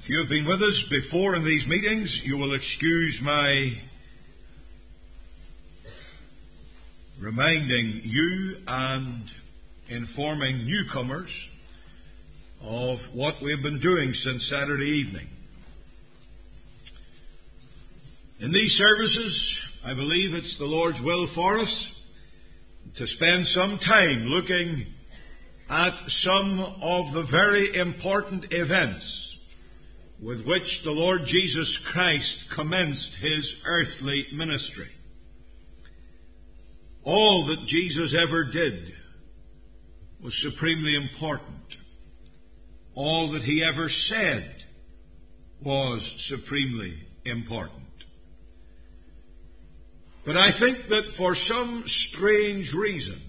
If you have been with us before in these meetings, you will excuse my reminding you and informing newcomers of what we have been doing since Saturday evening. In these services, I believe it's the Lord's will for us to spend some time looking at some of the very important events with which the Lord Jesus Christ commenced His earthly ministry. All that Jesus ever did was supremely important. All that He ever said was supremely important. But I think that for some strange reason,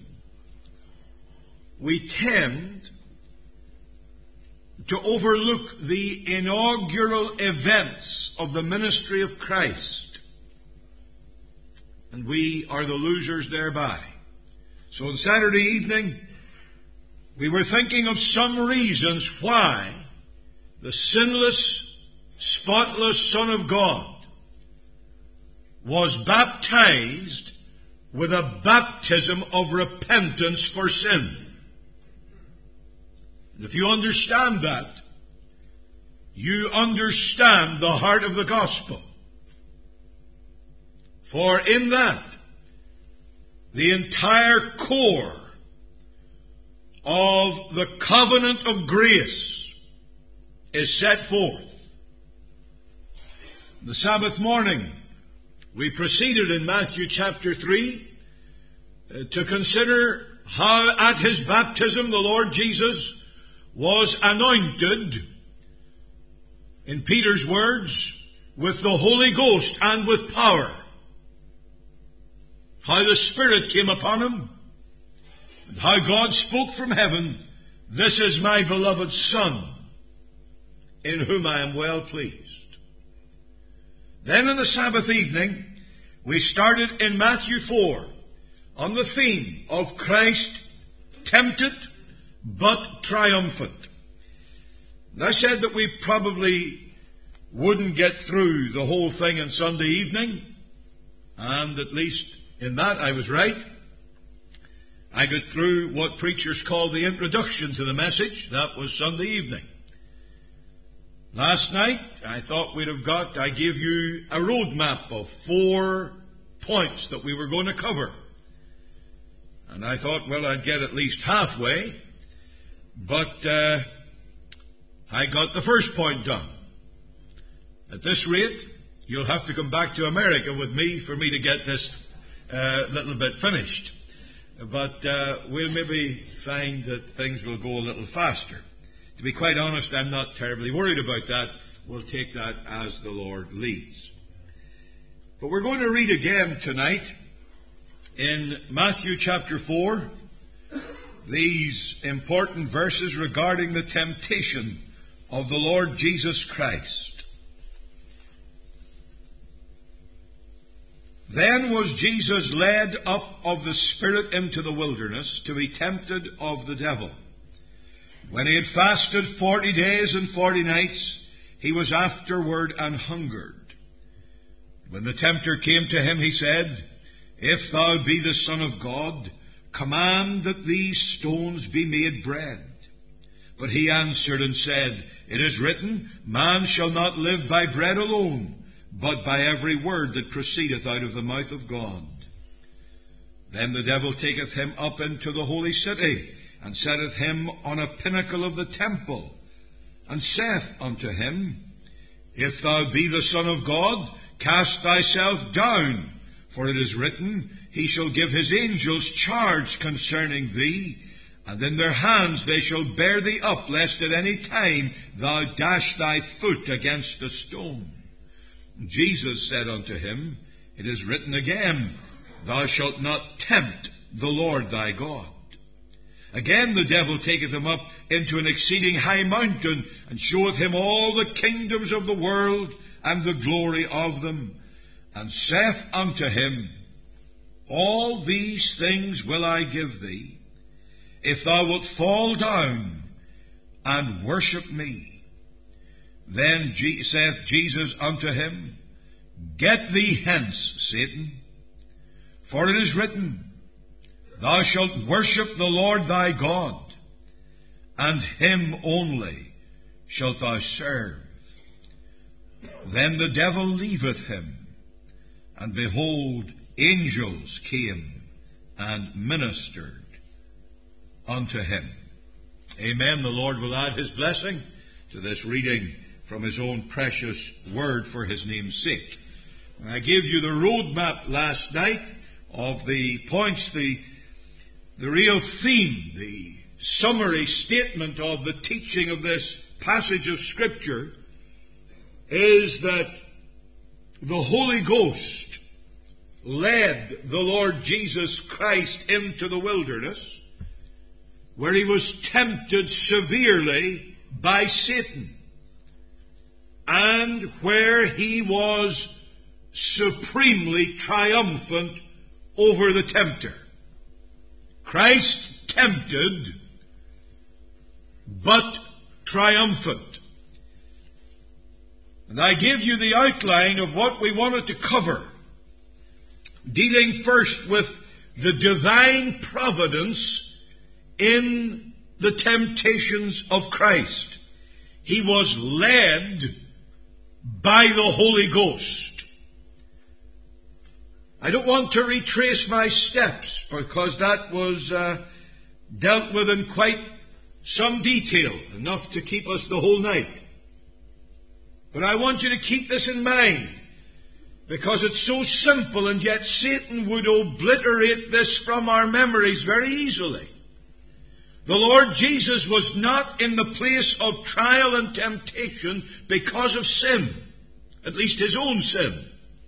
we tend to overlook the inaugural events of the ministry of Christ. And we are the losers thereby. So on Saturday evening, we were thinking of some reasons why the sinless, spotless Son of God was baptized with a baptism of repentance for sin. And if you understand that, you understand the heart of the gospel. For in that, the entire core of the covenant of grace is set forth. The Sabbath morning, we proceeded in Matthew chapter 3 to consider how at His baptism the Lord Jesus was anointed, in Peter's words, with the Holy Ghost and with power. How the Spirit came upon Him, and how God spoke from heaven, "This is my beloved Son, in whom I am well pleased." Then on the Sabbath evening, we started in Matthew 4 on the theme of Christ tempted but triumphant. And I said that we probably wouldn't get through the whole thing on Sunday evening, and at least in that I was right. I got through what preachers call the introduction to the message. That was Sunday evening. Last night, I thought I gave you a roadmap of 4 points that we were going to cover. And I thought, well, I'd get at least halfway. But I got the first point done. At this rate, you'll have to come back to America with me for me to get this little bit finished. But we'll maybe find that things will go a little faster. To be quite honest, I'm not terribly worried about that. We'll take that as the Lord leads. But we're going to read again tonight in Matthew chapter 4 these important verses regarding the temptation of the Lord Jesus Christ. Then was Jesus led up of the Spirit into the wilderness to be tempted of the devil. When he had fasted 40 days and 40 nights, he was afterward an hungered. When the tempter came to him, he said, "If thou be the Son of God, command that these stones be made bread." But he answered and said, "It is written, Man shall not live by bread alone, but by every word that proceedeth out of the mouth of God." Then the devil taketh him up into the holy city, and setteth him on a pinnacle of the temple, and saith unto him, "If thou be the Son of God, cast thyself down, for it is written, He shall give His angels charge concerning thee, and in their hands they shall bear thee up, lest at any time thou dash thy foot against a stone." Jesus said unto him, "It is written again, Thou shalt not tempt the Lord thy God." Again the devil taketh him up into an exceeding high mountain, and showeth him all the kingdoms of the world, and the glory of them, and saith unto him, "All these things will I give thee, if thou wilt fall down and worship me." Then saith Jesus unto him, Get thee hence, Satan, for it is written, Thou shalt worship the Lord thy God, and him only shalt thou serve. Then the devil leaveth him, and behold, angels came and ministered unto him. Amen. The Lord will add His blessing to this reading from His own precious word for His name's sake. I gave you the roadmap last night of the points, the real theme, the summary statement of the teaching of this passage of Scripture is that the Holy Ghost led the Lord Jesus Christ into the wilderness, where He was tempted severely by Satan, and where He was supremely triumphant over the tempter. Christ tempted, but triumphant. And I give you the outline of what we wanted to cover, dealing first with the divine providence in the temptations of Christ. He was led by the Holy Ghost. I don't want to retrace my steps, because that was dealt with in quite some detail, enough to keep us the whole night. But I want you to keep this in mind, because it's so simple, and yet Satan would obliterate this from our memories very easily. The Lord Jesus was not in the place of trial and temptation because of sin, at least His own sin.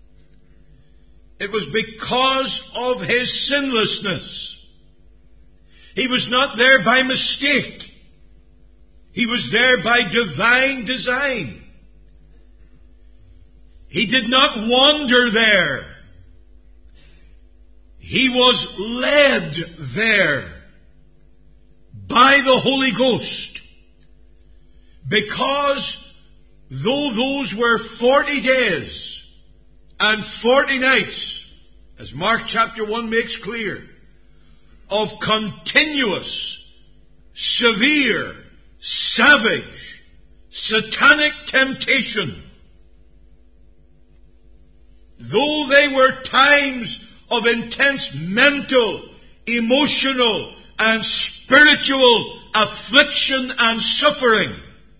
It was because of His sinlessness. He was not there by mistake. He was there by divine design. He did not wander there. He was led there by the Holy Ghost. Because though those were 40 days and 40 nights, as Mark chapter 1 makes clear, of continuous, severe, savage, satanic temptation, though they were times of intense mental, emotional, and spiritual affliction and suffering,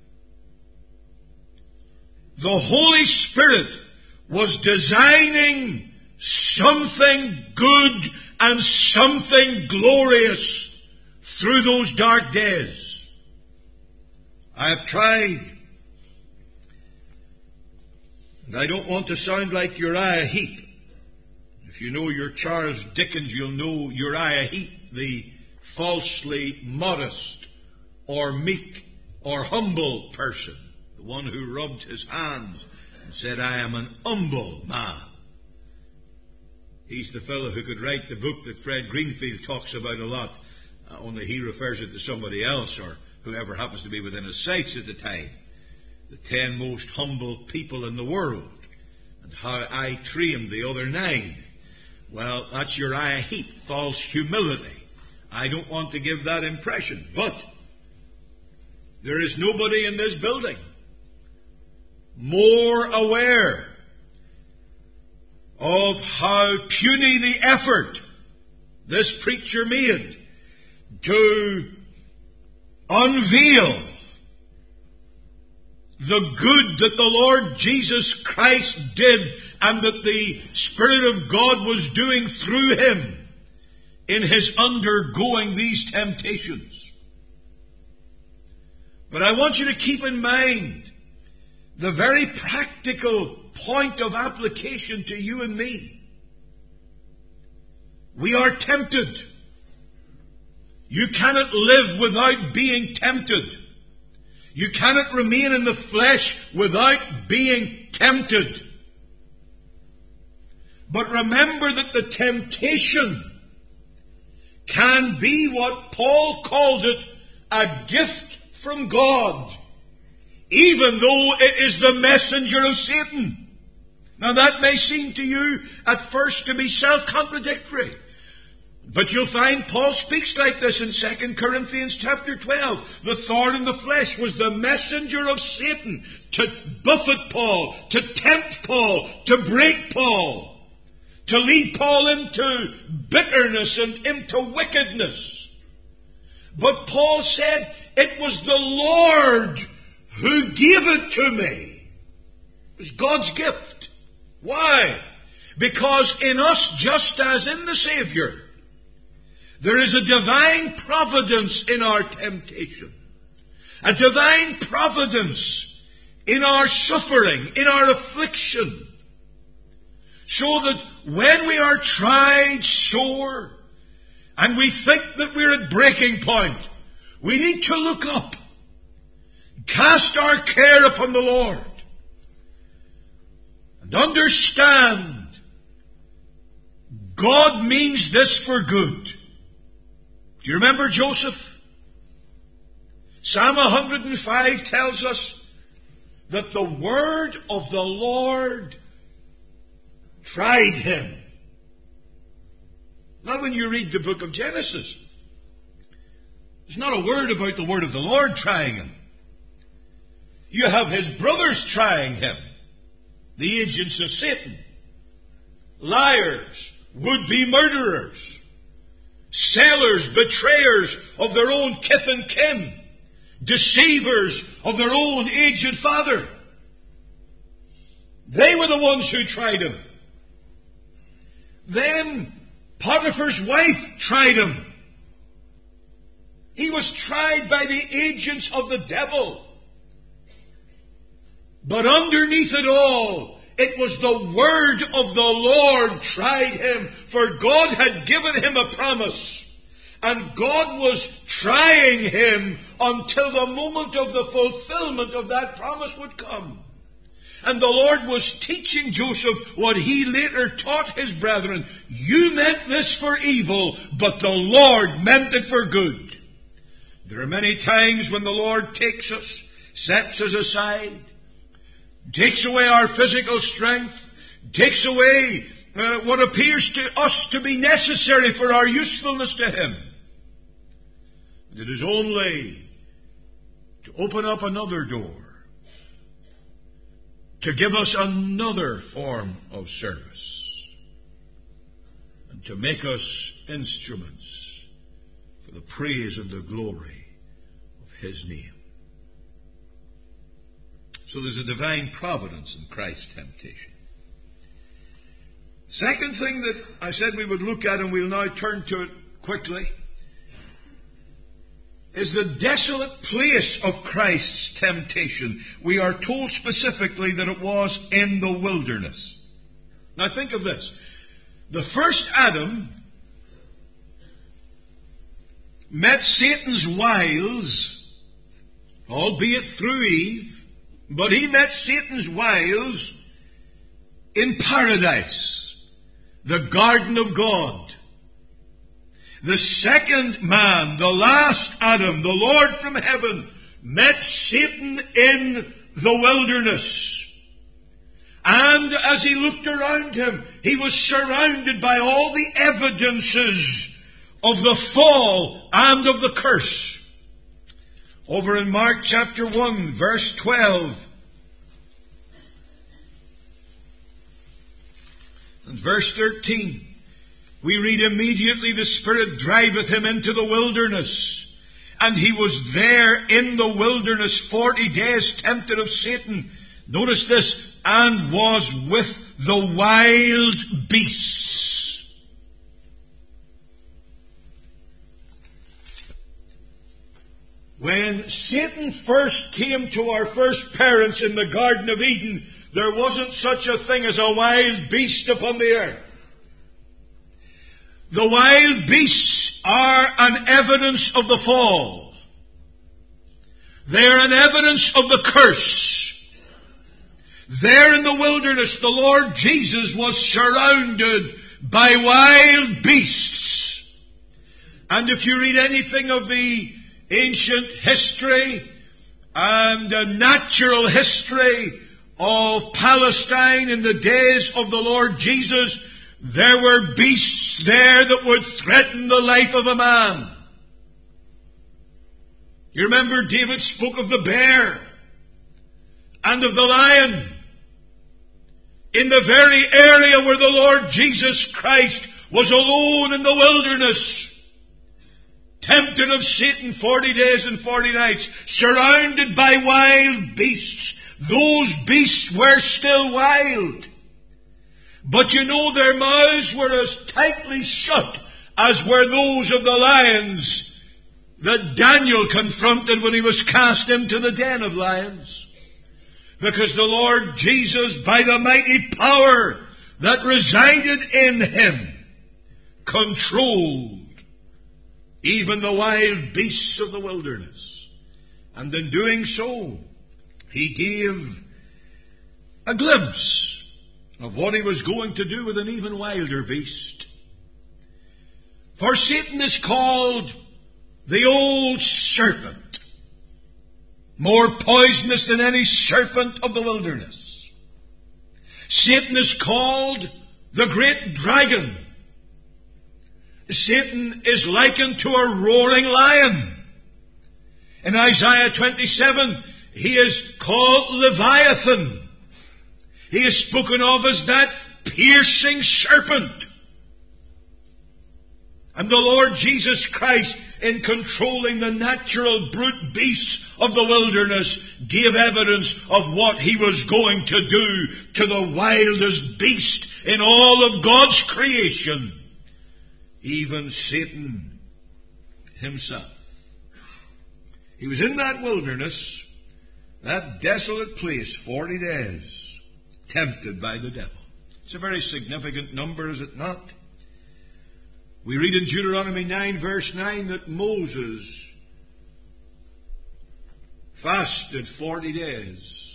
the Holy Spirit was designing something good and something glorious through those dark days. I have tried, and I don't want to sound like Uriah Heep. If you know your Charles Dickens, you'll know Uriah Heep, the falsely modest or meek or humble person, the one who rubbed his hands and said, I am an humble man. He's the fellow who could write the book that Fred Greenfield talks about a lot, only he refers it to somebody else or whoever happens to be within his sights at the time. The 10 most humble people in the world, and how I trained the other 9. Well, that's Uriah Heep, false humility. I don't want to give that impression, but there is nobody in this building more aware of how puny the effort this preacher made to unveil the good that the Lord Jesus Christ did and that the Spirit of God was doing through Him in His undergoing these temptations. But I want you to keep in mind the very practical point of application to you and me. We are tempted. You cannot live without being tempted. You cannot remain in the flesh without being tempted. But remember that the temptation can be what Paul calls it, a gift from God, even though it is the messenger of Satan. Now that may seem to you at first to be self-contradictory. But you'll find Paul speaks like this in 2 Corinthians chapter 12. The thorn in the flesh was the messenger of Satan to buffet Paul, to tempt Paul, to break Paul, to lead Paul into bitterness and into wickedness. But Paul said, it was the Lord who gave it to me. It was God's gift. Why? Because in us, just as in the Savior, there is a divine providence in our temptation. A divine providence in our suffering, in our affliction. So that when we are tried sore, and we think that we're at breaking point, we need to look up. Cast our care upon the Lord. And understand, God means this for good. Do you remember Joseph? Psalm 105 tells us that the word of the Lord tried him. Now when you read the book of Genesis, there's not a word about the word of the Lord trying him. You have his brothers trying him, the agents of Satan, liars, would-be murderers, sailors, betrayers of their own kith and kin, deceivers of their own aged father. They were the ones who tried him. Then Potiphar's wife tried him. He was tried by the agents of the devil. But underneath it all, it was the word of the Lord tried him, for God had given him a promise. And God was trying him until the moment of the fulfillment of that promise would come. And the Lord was teaching Joseph what he later taught his brethren. You meant this for evil, but the Lord meant it for good. There are many times when the Lord takes us, sets us aside, takes away our physical strength, takes away what appears to us to be necessary for our usefulness to Him. It is only to open up another door, to give us another form of service, and to make us instruments for the praise and the glory of His name. So there's a divine providence in Christ's temptation. Second thing that I said we would look at, and we'll now turn to it quickly, is the desolate place of Christ's temptation. We are told specifically that it was in the wilderness. Now think of this. The first Adam met Satan's wiles, albeit through Eve, but he met Satan's wiles in paradise, the garden of God. The second man, the last Adam, the Lord from heaven, met Satan in the wilderness. And as he looked around him, he was surrounded by all the evidences of the fall and of the curse. Over in Mark chapter 1, verse 12, and verse 13, we read, immediately the Spirit driveth him into the wilderness. And he was there in the wilderness 40 days, tempted of Satan. Notice this, and was with the wild beasts. When Satan first came to our first parents in the Garden of Eden, there wasn't such a thing as a wild beast upon the earth. The wild beasts are an evidence of the fall. They are an evidence of the curse. There in the wilderness, the Lord Jesus was surrounded by wild beasts. And if you read anything of the ancient history and a natural history of Palestine in the days of the Lord Jesus, there were beasts there that would threaten the life of a man. You remember David spoke of the bear and of the lion. In the very area where the Lord Jesus Christ was alone in the wilderness, tempted of Satan 40 days and 40 nights, surrounded by wild beasts. Those beasts were still wild. But you know, their mouths were as tightly shut as were those of the lions that Daniel confronted when he was cast into the den of lions. Because the Lord Jesus, by the mighty power that resided in Him, controlled even the wild beasts of the wilderness. And in doing so, He gave a glimpse of what He was going to do with an even wilder beast. For Satan is called the old serpent, more poisonous than any serpent of the wilderness. Satan is called the great dragon. Satan is likened to a roaring lion. In Isaiah 27, he is called Leviathan. He is spoken of as that piercing serpent. And the Lord Jesus Christ, in controlling the natural brute beasts of the wilderness, gave evidence of what He was going to do to the wildest beast in all of God's creation, even Satan himself. He was in that wilderness, that desolate place, 40 days, tempted by the devil. It's a very significant number, is it not? We read in Deuteronomy 9, verse 9, that Moses fasted 40 days.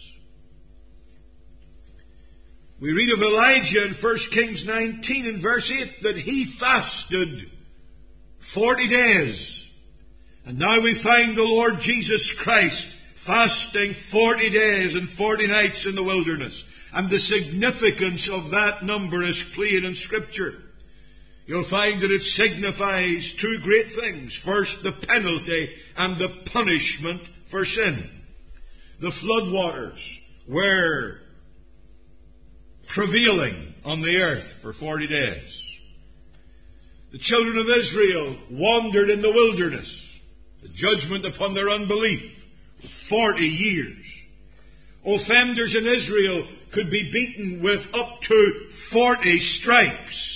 We read of Elijah in 1 Kings 19 and verse 8 that he fasted 40 days. And now we find the Lord Jesus Christ fasting 40 days and 40 nights in the wilderness. And the significance of that number is clear in Scripture. You'll find that it signifies two great things. First, the penalty and the punishment for sin. The floodwaters were prevailing on the earth for 40 days. The children of Israel wandered in the wilderness. The judgment upon their unbelief was 40 years. Offenders in Israel could be beaten with up to 40 stripes.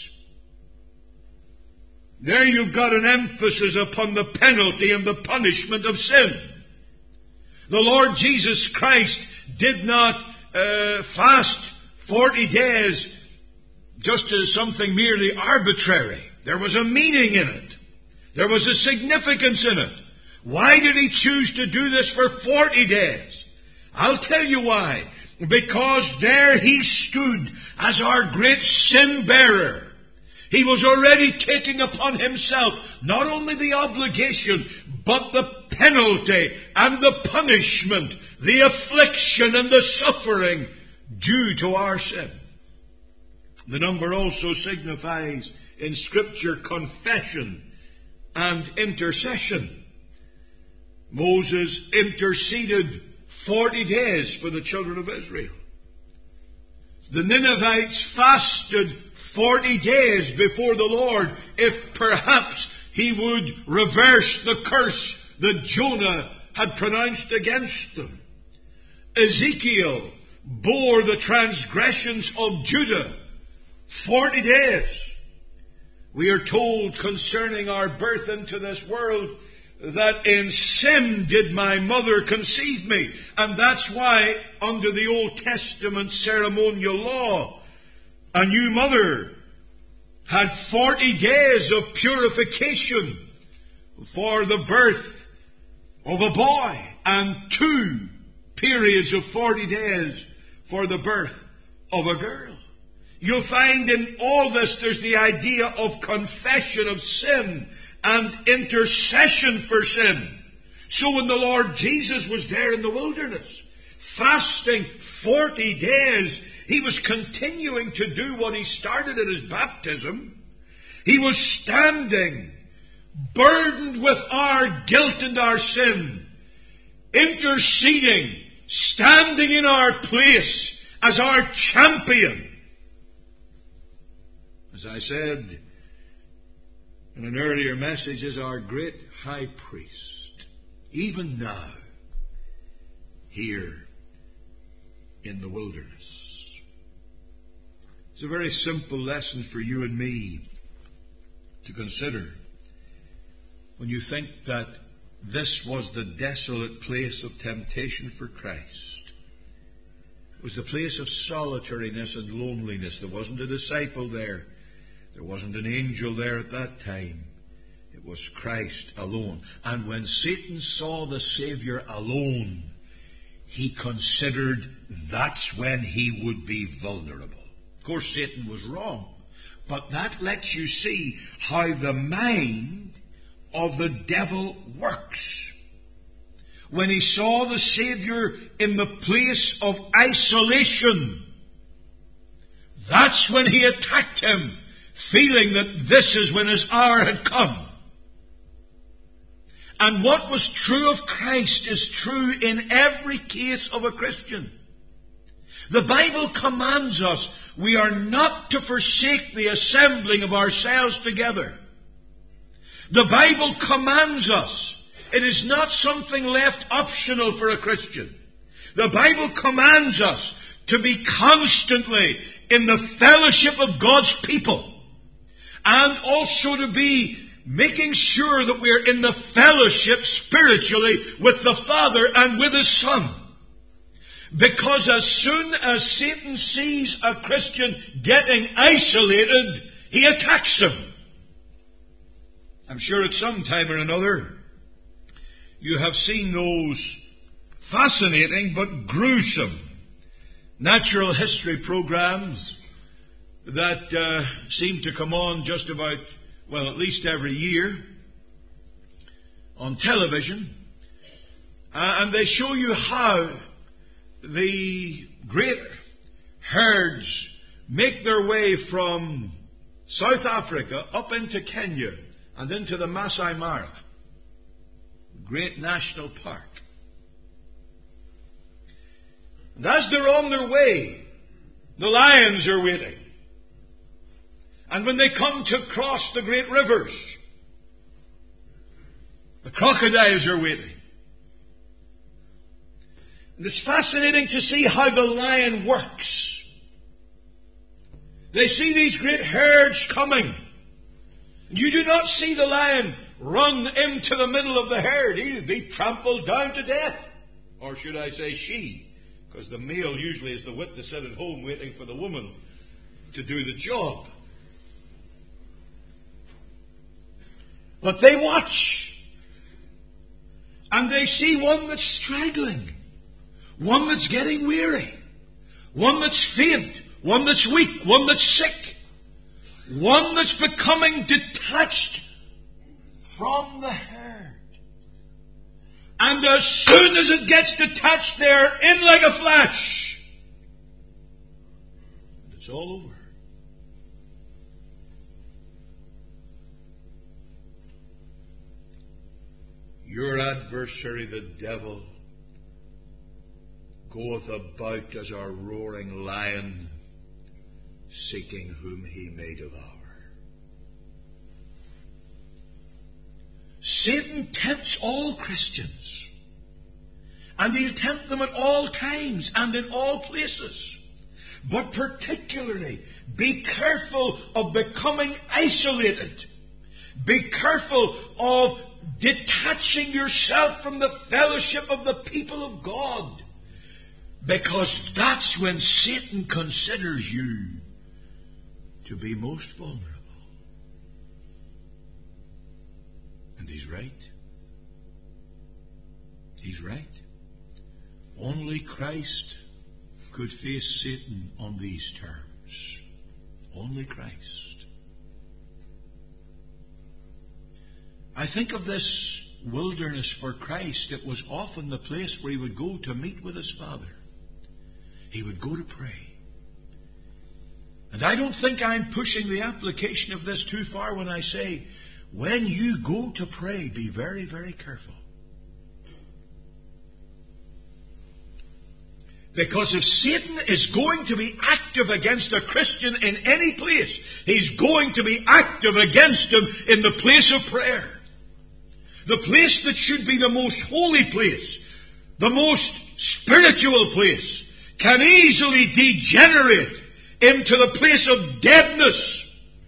There you've got an emphasis upon the penalty and the punishment of sin. The Lord Jesus Christ did not fast 40 days just as something merely arbitrary. There was a meaning in it. There was a significance in it. Why did He choose to do this for 40 days? I'll tell you why. Because there He stood as our great sin bearer. He was already taking upon Himself not only the obligation, but the penalty and the punishment, the affliction and the suffering due to our sin. The number also signifies in Scripture confession and intercession. Moses interceded 40 days for the children of Israel. The Ninevites fasted 40 days before the Lord if perhaps He would reverse the curse that Jonah had pronounced against them. Ezekiel bore the transgressions of Judah 40 days. We are told concerning our birth into this world that in sin did my mother conceive me. And that's why under the Old Testament ceremonial law, a new mother had 40 days of purification for the birth of a boy and 2 periods of 40 days for the birth of a girl. You'll find in all this there's the idea of confession of sin and intercession for sin. So when the Lord Jesus was there in the wilderness, fasting 40 days, He was continuing to do what He started at His baptism. He was standing, burdened with our guilt and our sin, interceding, standing in our place as our champion. As I said in an earlier message, as our great high priest, even now, here in the wilderness. It's a very simple lesson for you and me to consider when you think that this was the desolate place of temptation for Christ. It was the place of solitariness and loneliness. There wasn't a disciple there. There wasn't an angel there at that time. It was Christ alone. And when Satan saw the Savior alone, he considered that's when he would be vulnerable. Of course, Satan was wrong. But that lets you see how the mind of the devil works. When he saw the Savior in the place of isolation, that's when he attacked Him, feeling that this is when His hour had come. And what was true of Christ is true in every case of a Christian. The Bible commands us we are not to forsake the assembling of ourselves together. The Bible commands us. It is not something left optional for a Christian. The Bible commands us to be constantly in the fellowship of God's people. And also to be making sure that we're in the fellowship spiritually with the Father and with His Son. Because as soon as Satan sees a Christian getting isolated, he attacks him. I'm sure at some time or another you have seen those fascinating but gruesome natural history programs that seem to come on just about, well, at least every year on television. And they show you how the great herds make their way from South Africa up into Kenya and into the Masai Mara, great national park. And as they're on their way, the lions are waiting. And when they come to cross the great rivers, the crocodiles are waiting. And it's fascinating to see how the lion works. They see these great herds coming. You do not see the lion run into the middle of the herd. He'll be trampled down to death. Or should I say she? Because the male usually is the wit to sit at home waiting for the woman to do the job. But they watch. And they see one that's straggling. One that's getting weary. One that's faint. One that's weak. One that's sick. One that's becoming detached from the herd. And as soon as it gets detached, they're in like a flash. It's all over. Your adversary, the devil, goeth about as a roaring lion, seeking whom he may devour. Satan tempts all Christians. And he'll tempt them at all times and in all places. But particularly, be careful of becoming isolated. Be careful of detaching yourself from the fellowship of the people of God. Because that's when Satan considers you to be most vulnerable. And he's right. He's right. Only Christ could face Satan on these terms. Only Christ. I think of this wilderness for Christ, it was often the place where he would go to meet with his Father. He would go to pray. And I don't think I'm pushing the application of this too far when I say, when you go to pray, be very, very careful. Because if Satan is going to be active against a Christian in any place, he's going to be active against him in the place of prayer. The place that should be the most holy place, the most spiritual place, can easily degenerate into the place of deadness.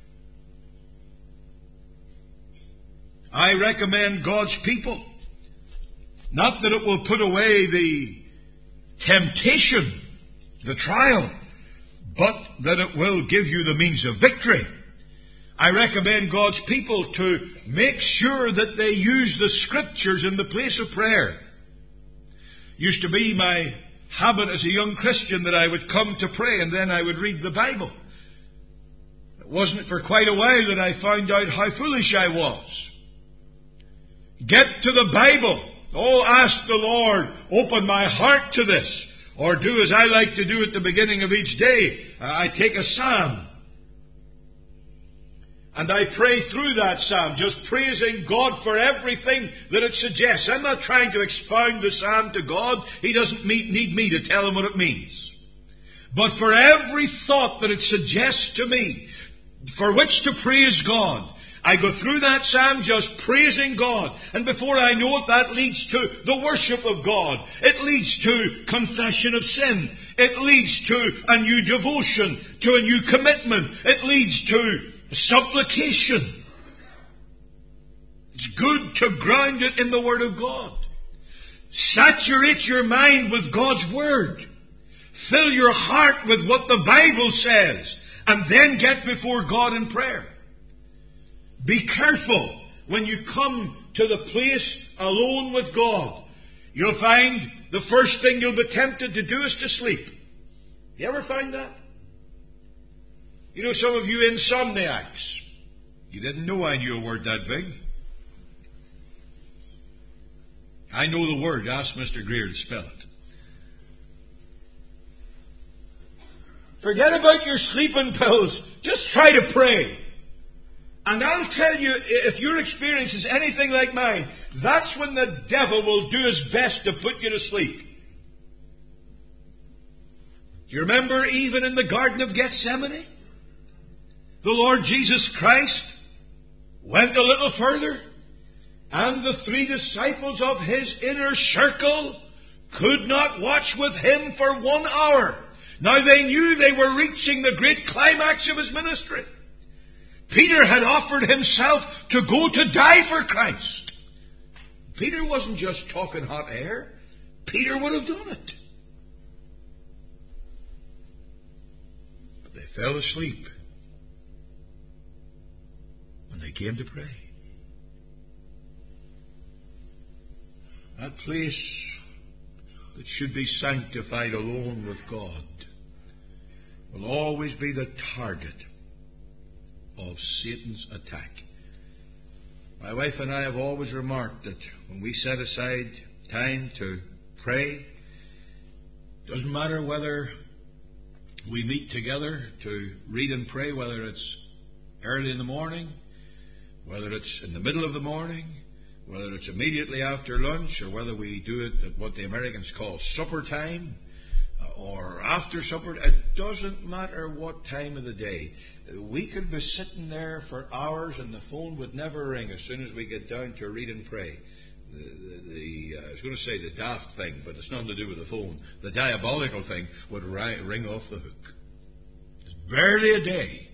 I recommend God's people, not that it will put away the temptation, the trial, but that it will give you the means of victory. I recommend God's people to make sure that they use the Scriptures in the place of prayer. Used to be my habit as a young Christian that I would come to pray and then I would read the Bible. It wasn't for quite a while that I found out how foolish I was. Get to the Bible. Oh, ask the Lord, open my heart to this. Or do as I like to do at the beginning of each day. I take a psalm. And I pray through that psalm, just praising God for everything that it suggests. I'm not trying to expound the psalm to God. He doesn't need me to tell him what it means. But for every thought that it suggests to me, for which to praise God, I go through that psalm just praising God. And before I know it, that leads to the worship of God. It leads to confession of sin. It leads to a new devotion, to a new commitment. It leads to supplication. It's good to ground it in the Word of God. Saturate your mind with God's Word. Fill your heart with what the Bible says. And then get before God in prayer. Be careful when you come to the place alone with God. You'll find the first thing you'll be tempted to do is to sleep. You ever find that? You know, some of you insomniacs. You didn't know I knew a word that big. I know the word. Ask Mr. Greer to spell it. Forget about your sleeping pills. Just try to pray. And I'll tell you, if your experience is anything like mine, that's when the devil will do his best to put you to sleep. Do you remember even in the Garden of Gethsemane? The Lord Jesus Christ went a little further, and the 3 disciples of his inner circle could not watch with him for 1 hour. Now they knew they were reaching the great climax of his ministry. Peter had offered himself to go to die for Christ. Peter wasn't just talking hot air. Peter would have done it. But they fell asleep when they came to pray. That place that should be sanctified alone with God will always be the target of Satan's attack. My wife and I have always remarked that when we set aside time to pray, it doesn't matter whether we meet together to read and pray, whether it's early in the morning, whether it's in the middle of the morning, whether it's immediately after lunch, or whether we do it at what the Americans call supper time, or after supper. It doesn't matter what time of the day. We could be sitting there for hours and the phone would never ring as soon as we get down to read and pray. I was going to say the daft thing, but it's nothing to do with the phone. The diabolical thing would ring off the hook. It's barely a day.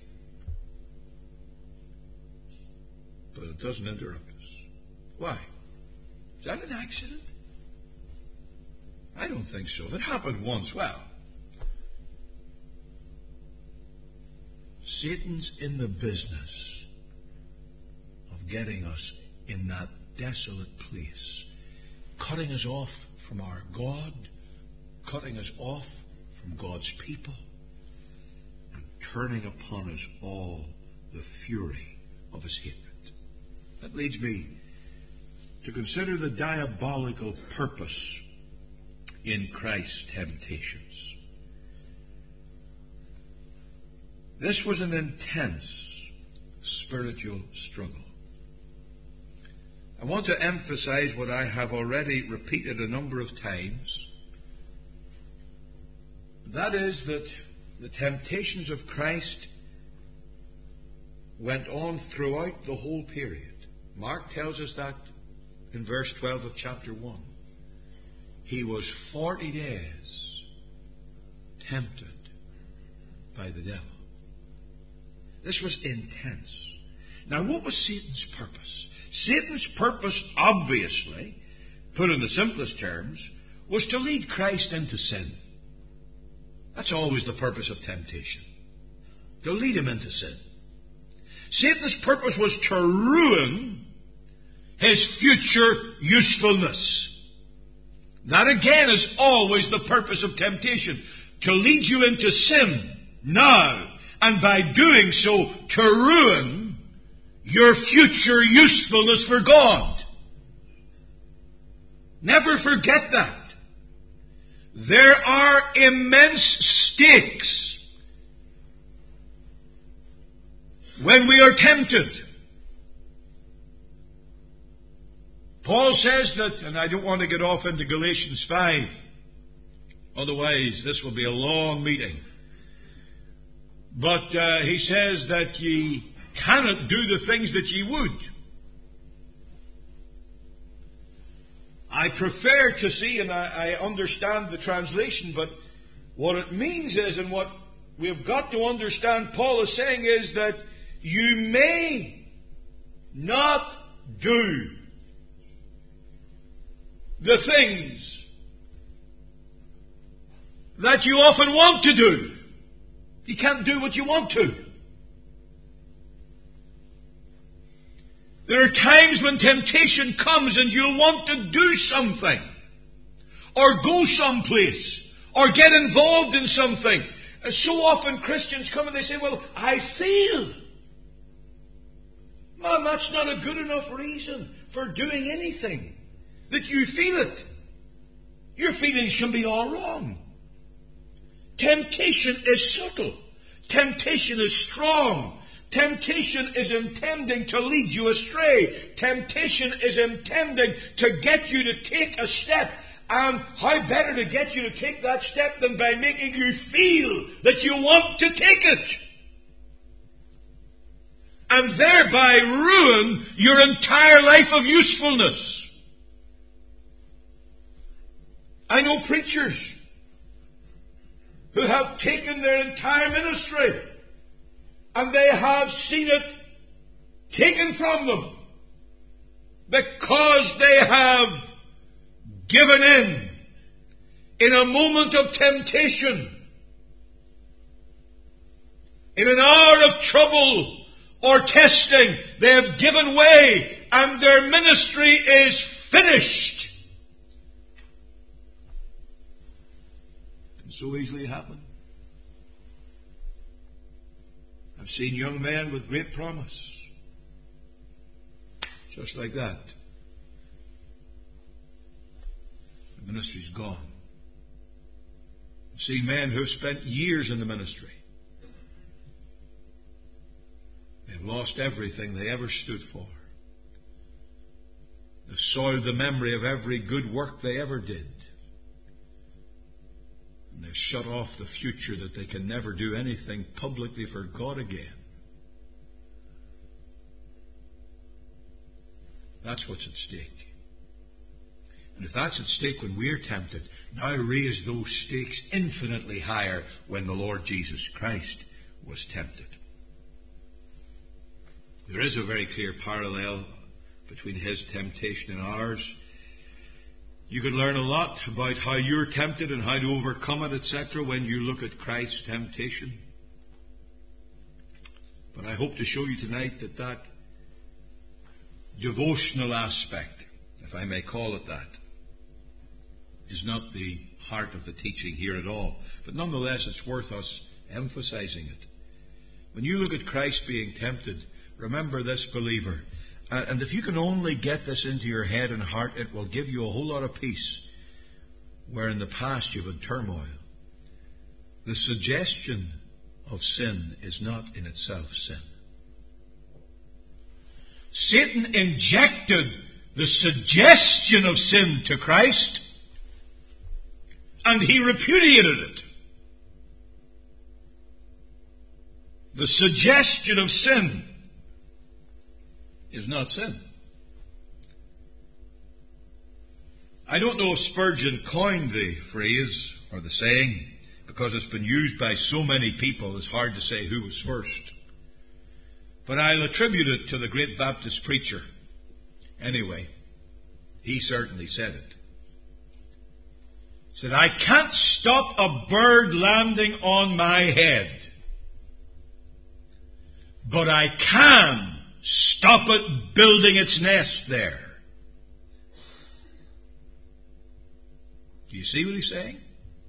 But it doesn't interrupt us. Why? Is that an accident? I don't think so. If it happened once, well, Satan's in the business of getting us in that desolate place, cutting us off from our God, cutting us off from God's people, and turning upon us all the fury of his hatred. That leads me to consider the diabolical purpose in Christ's temptations. This was an intense spiritual struggle. I want to emphasize what I have already repeated a number of times. That is that the temptations of Christ went on throughout the whole period. Mark tells us that in verse 12 of chapter 1. He was 40 days tempted by the devil. This was intense. Now, what was Satan's purpose? Satan's purpose, obviously, put in the simplest terms, was to lead Christ into sin. That's always the purpose of temptation. To lead him into sin. Satan's purpose was to ruin his future usefulness. That again is always the purpose of temptation. To lead you into sin now. And by doing so, to ruin your future usefulness for God. Never forget that. There are immense stakes when we are tempted. Paul says that, and I don't want to get off into Galatians 5, otherwise this will be a long meeting. But he says that ye cannot do the things that ye would. I prefer to see, and I understand the translation, but what it means is, and what we've got to understand Paul is saying is that you may not do the things that you often want to do. You can't do what you want to. There are times when temptation comes and you'll want to do something, or go someplace, or get involved in something. So often Christians come and they say, well, I feel. Man, that's not a good enough reason for doing anything. That you feel it. Your feelings can be all wrong. Temptation is subtle. Temptation is strong. Temptation is intending to lead you astray. Temptation is intending to get you to take a step. And how better to get you to take that step than by making you feel that you want to take it. And thereby ruin your entire life of usefulness. I know preachers who have taken their entire ministry and they have seen it taken from them because they have given in a moment of temptation, in an hour of trouble or testing. They have given way and their ministry is finished. Can so easily happen. I've seen young men with great promise, just like that. The ministry's gone. I've seen men who have spent years in the ministry. They've lost everything they ever stood for. They've soiled the memory of every good work they ever did. And they've shut off the future that they can never do anything publicly for God again. That's what's at stake. And if that's at stake when we're tempted, now raise those stakes infinitely higher when the Lord Jesus Christ was tempted. There is a very clear parallel between His temptation and ours. You could learn a lot about how you're tempted and how to overcome it, etc., when you look at Christ's temptation. But I hope to show you tonight that devotional aspect, if I may call it that, is not the heart of the teaching here at all. But nonetheless, it's worth us emphasizing it. When you look at Christ being tempted, remember this, believer. And if you can only get this into your head and heart, it will give you a whole lot of peace, where in the past you've had turmoil. The suggestion of sin is not in itself sin. Satan injected the suggestion of sin to Christ, and he repudiated it. The suggestion of sin is not sin. I don't know if Spurgeon coined the phrase or the saying, because it's been used by so many people, it's hard to say who was first. But I'll attribute it to the great Baptist preacher. Anyway, he certainly said it. He said, I can't stop a bird landing on my head, but I can stop it building its nest there. Do you see what he's saying?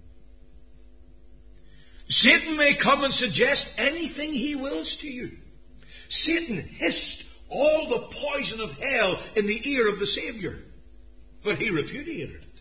Satan may come and suggest anything he wills to you. Satan hissed all the poison of hell in the ear of the Savior, but he repudiated it.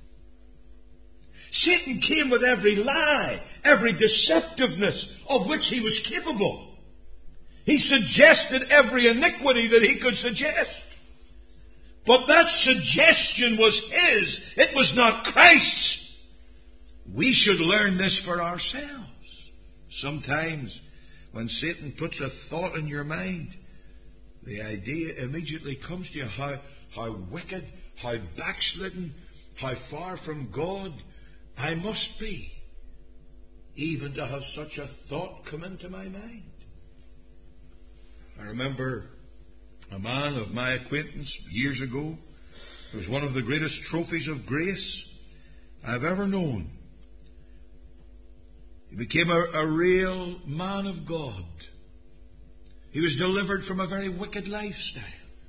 Satan came with every lie, every deceptiveness of which he was capable. He suggested every iniquity that he could suggest. But that suggestion was his. It was not Christ's. We should learn this for ourselves. Sometimes when Satan puts a thought in your mind, the idea immediately comes to you how wicked, how backslidden, how far from God I must be, even to have such a thought come into my mind. I remember a man of my acquaintance years ago, who was one of the greatest trophies of grace I've ever known. He became a real man of God. He was delivered from a very wicked lifestyle,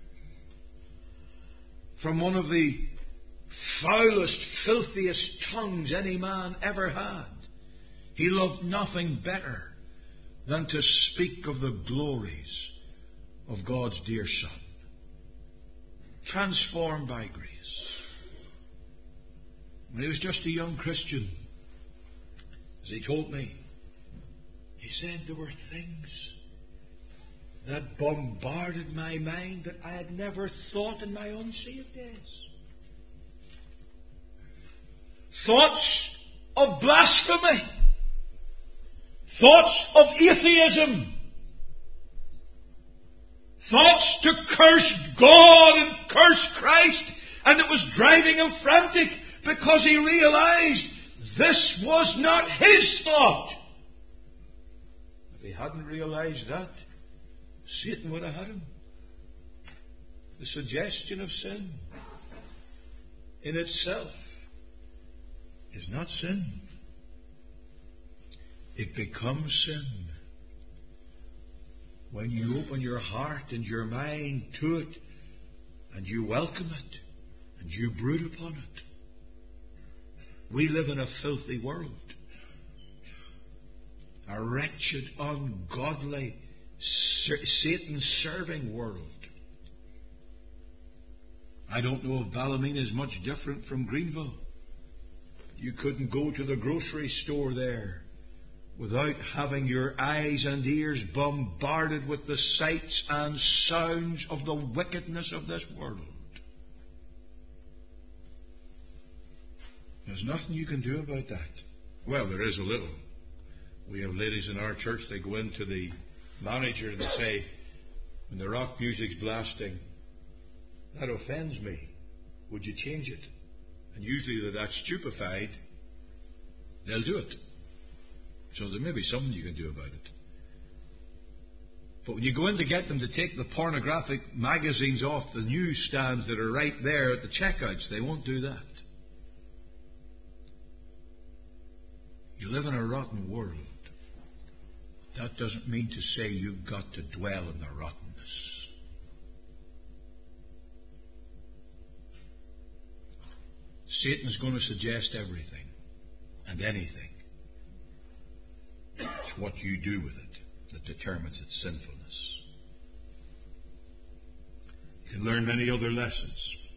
from one of the foulest, filthiest tongues any man ever had. He loved nothing better than to speak of the glories of God's dear Son, transformed by grace. When he was just a young Christian, as he told me, he said there were things that bombarded my mind that I had never thought in my unsaved days. Thoughts of blasphemy, thoughts of atheism, thoughts to curse God and curse Christ, and it was driving him frantic because he realized this was not his thought. If he hadn't realized that, Satan would have had him. The suggestion of sin in itself is not sin. It becomes sin when you open your heart and your mind to it, and you welcome it, and you brood upon it. We live in a filthy world, a wretched, ungodly, Satan-serving world. I don't know if Ballymena is much different from Greenville. You couldn't go to the grocery store there without having your eyes and ears bombarded with the sights and sounds of the wickedness of this world. There's nothing you can do about that. Well, there is a little. We have ladies in our church, they go into the manager and they say, when the rock music's blasting, that offends me. Would you change it? And usually they're that stupefied, they'll do it. So there may be something you can do about it. But when you go in to get them to take the pornographic magazines off the newsstands that are right there at the checkouts, they won't do that. You live in a rotten world. That doesn't mean to say you've got to dwell in the rottenness. Satan's going to suggest everything and anything. It's what you do with it that determines its sinfulness. You can learn many other lessons.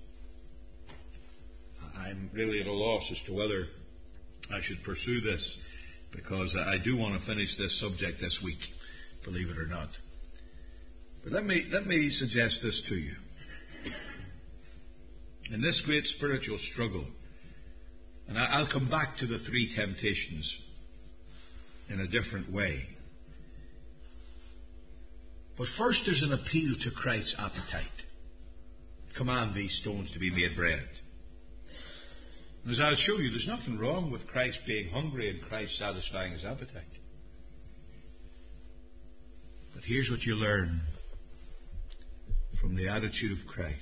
I'm really at a loss as to whether I should pursue this, because I do want to finish this subject this week, believe it or not. But let me suggest this to you. In this great spiritual struggle, and I'll come back to the three temptations in a different way. But first there's an appeal to Christ's appetite. Command these stones to be made bread. And as I'll show you, there's nothing wrong with Christ being hungry and Christ satisfying his appetite. But here's what you learn from the attitude of Christ.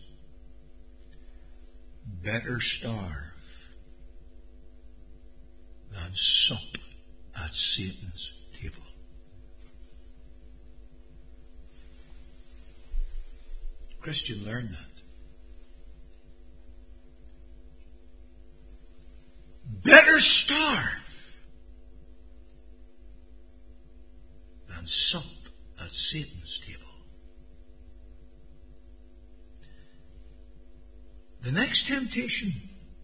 Better starve than sup at Satan's table. Christian, learn that. Better starve than sup at Satan's table. The next temptation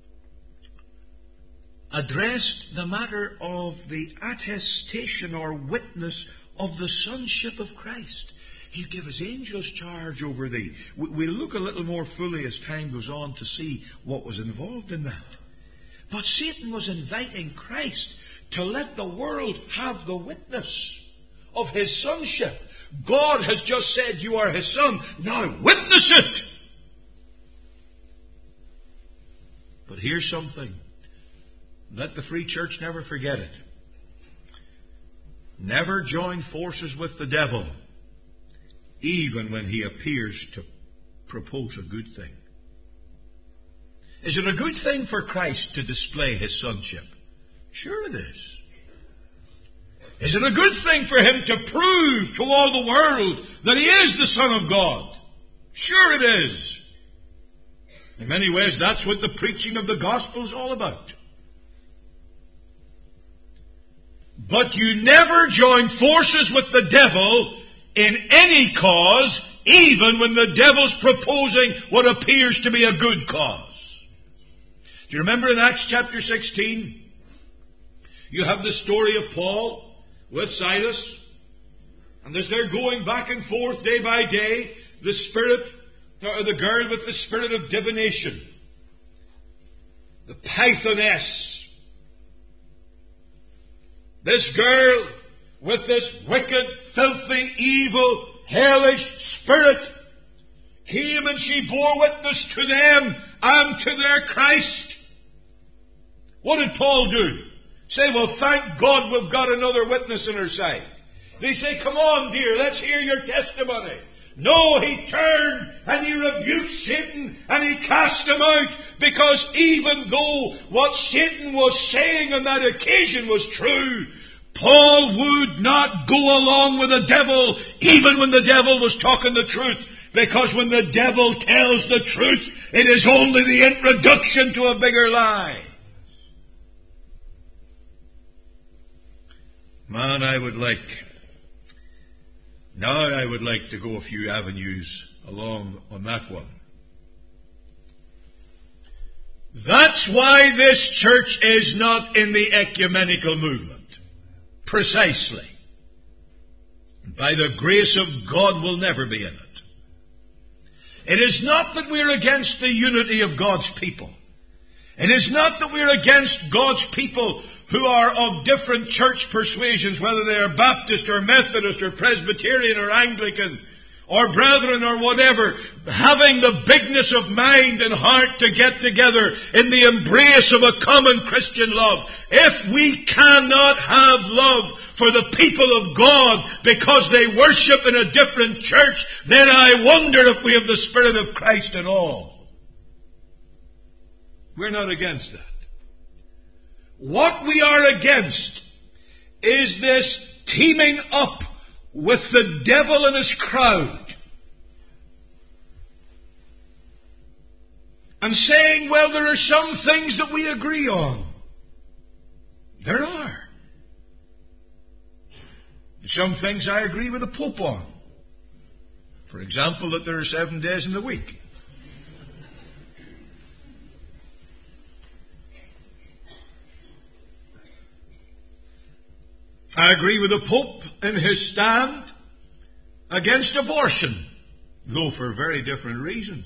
addressed the matter of the attestation or witness of the sonship of Christ. He'll give his angels charge over thee. We'll look a little more fully as time goes on to see what was involved in that. But Satan was inviting Christ to let the world have the witness of his sonship. God has just said you are his son. Now witness it. But here's something. Let the free church never forget it. Never join forces with the devil, even when he appears to propose a good thing. Is it a good thing for Christ to display his sonship? Sure it is. Is it a good thing for him to prove to all the world that he is the Son of God? Sure it is. In many ways, that's what the preaching of the gospel is all about. But you never join forces with the devil in any cause, even when the devil's proposing what appears to be a good cause. Do you remember in Acts chapter 16? You have the story of Paul with Silas. And as they're going back and forth day by day, the girl with the spirit of divination, the Pythoness, this girl with this wicked, filthy, evil, hellish spirit, came and she bore witness to them and to their Christ. What did Paul do? Say, well, thank God we've got another witness on our side. They say, come on, dear, let's hear your testimony. No, he turned and he rebuked Satan and he cast him out, because even though what Satan was saying on that occasion was true, Paul would not go along with the devil, even when the devil was talking the truth. Because when the devil tells the truth, it is only the introduction to a bigger lie. Man, I would like to go a few avenues along on that one. That's why this church is not in the ecumenical movement. Precisely. By the grace of God, we'll never be in it. It is not that we're against the unity of God's people. It is not that we're against God's people who are of different church persuasions, whether they are Baptist or Methodist or Presbyterian or Anglican or Brethren or whatever, having the bigness of mind and heart to get together in the embrace of a common Christian love. If we cannot have love for the people of God because they worship in a different church, then I wonder if we have the Spirit of Christ at all. We're not against that. What we are against is this teaming up with the devil and his crowd and saying, well, there are some things that we agree on. There are. Some things I agree with the Pope on. For example, that there are 7 days in the week. I agree with the Pope in his stand against abortion, though for very different reasons.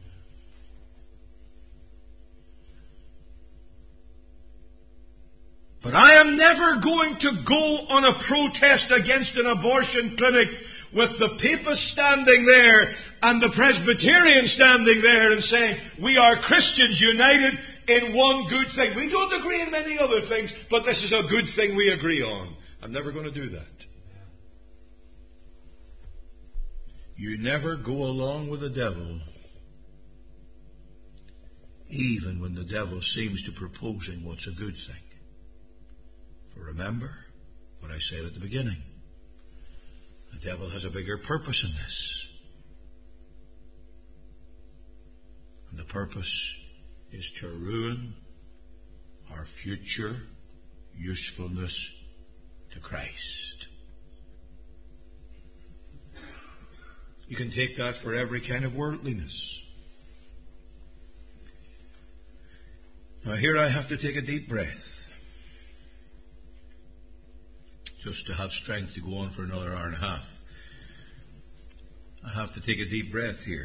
But I am never going to go on a protest against an abortion clinic with the papists standing there and the Presbyterians standing there and saying, we are Christians united in one good thing. We don't agree in many other things, but this is a good thing we agree on. I'm never going to do that. You never go along with the devil, even when the devil seems to proposing what's a good thing. For remember what I said at the beginning. The devil has a bigger purpose in this. And the purpose is to ruin our future usefulness to Christ. You can take that for every kind of worldliness. Now here I have to take a deep breath, just to have strength to go on for another hour and a half. I have to take a deep breath here.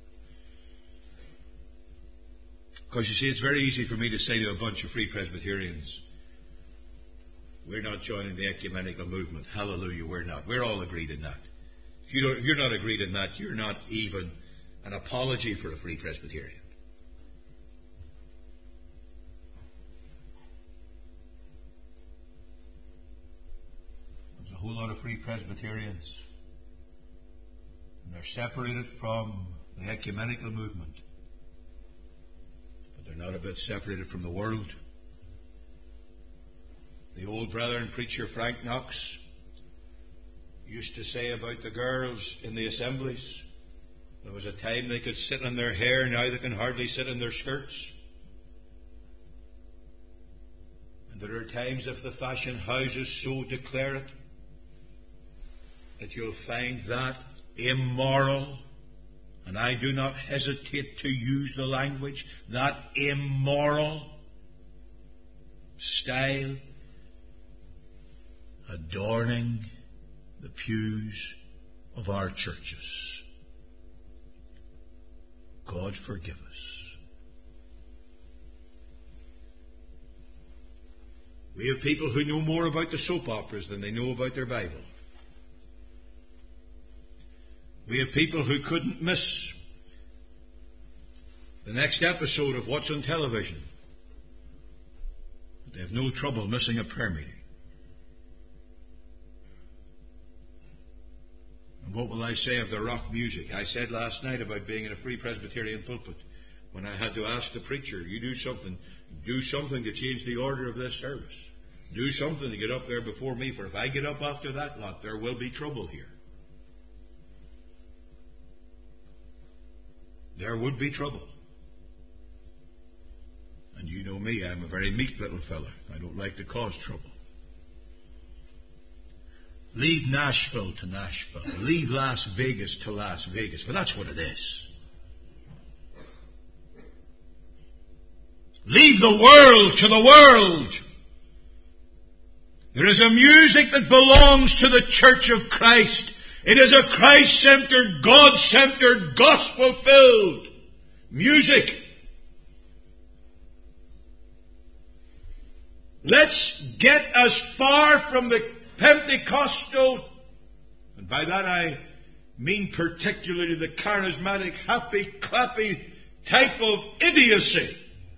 Because you see, it's very easy for me to say to a bunch of Free Presbyterians, we're not joining the ecumenical movement. Hallelujah, we're not. We're all agreed in that. If you're not agreed in that, you're not even an apology for a Free Presbyterian. There's a whole lot of Free Presbyterians, and they're separated from the ecumenical movement. But they're not a bit separated from the world. The old brother and preacher Frank Knox used to say about the girls in the assemblies, there was a time they could sit on their hair, now they can hardly sit in their skirts. And there are times, if the fashion houses so declare it, that you'll find that immoral, and I do not hesitate to use the language, that immoral style adorning the pews of our churches. God forgive us. We have people who know more about the soap operas than they know about their Bible. We have people who couldn't miss the next episode of what's on television, but they have no trouble missing a prayer meeting. And what will I say of the rock music? I said last night about being in a Free Presbyterian pulpit, when I had to ask the preacher, you do something to change the order of this service. Do something to get up there before me, for if I get up after that lot, there will be trouble here. There would be trouble. And you know me, I'm a very meek little fella. I don't like to cause trouble. Leave Nashville to Nashville. Leave Las Vegas to Las Vegas. But that's what it is. Leave the world to the world. There is a music that belongs to the Church of Christ. It is a Christ-centered, God-centered, gospel-filled music. Let's get as far from the Pentecostal, and by that I mean particularly the charismatic, happy, clappy type of idiocy.